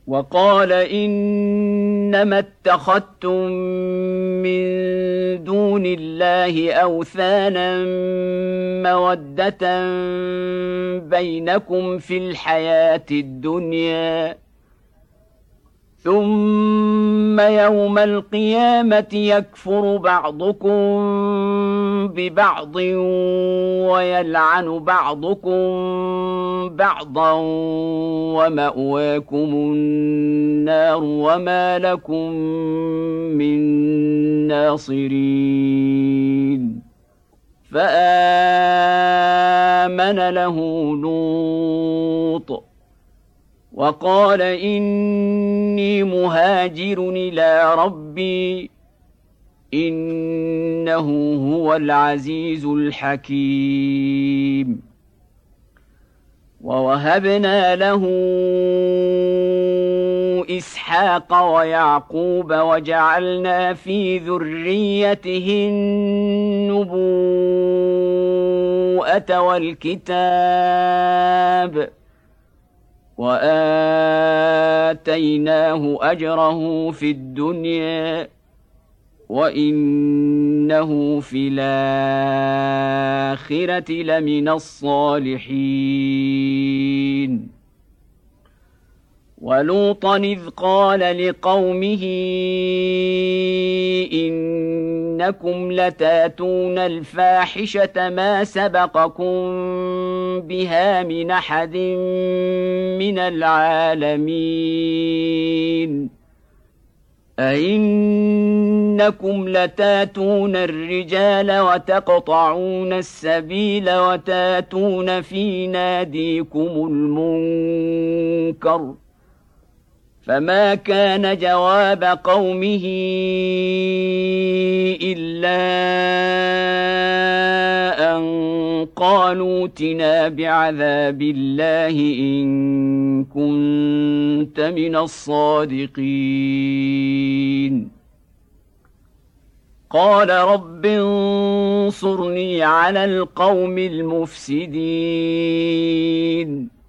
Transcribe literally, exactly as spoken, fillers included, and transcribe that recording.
وقال إنما اتخذتم من دون الله أوثانا مودة بينكم في الحياة الدنيا ثم يوم القيامة يكفر بعضكم ببعض ويلعن بعضكم بعضا ومأواكم النار وما لكم من ناصرين فآمن له لوط وقال إني مهاجر إلى ربي إنه هو العزيز الحكيم ووهبنا له إسحاق ويعقوب وجعلنا في ذريته النبوءة والكتاب وآتيناه أجره في الدنيا وإنه في الآخرة لمن الصالحين ولوطا إذ قال لقومه إنكم لتاتون الفاحشة ما سبقكم بها من أحد من العالمين أئنكم لتاتون الرجال وتقطعون السبيل وتاتون في ناديكم المنكر فما كان جواب قومه إلا أن قالوا ائتنا بعذاب الله إن كنت من الصادقين قال رب انصرني على القوم المفسدين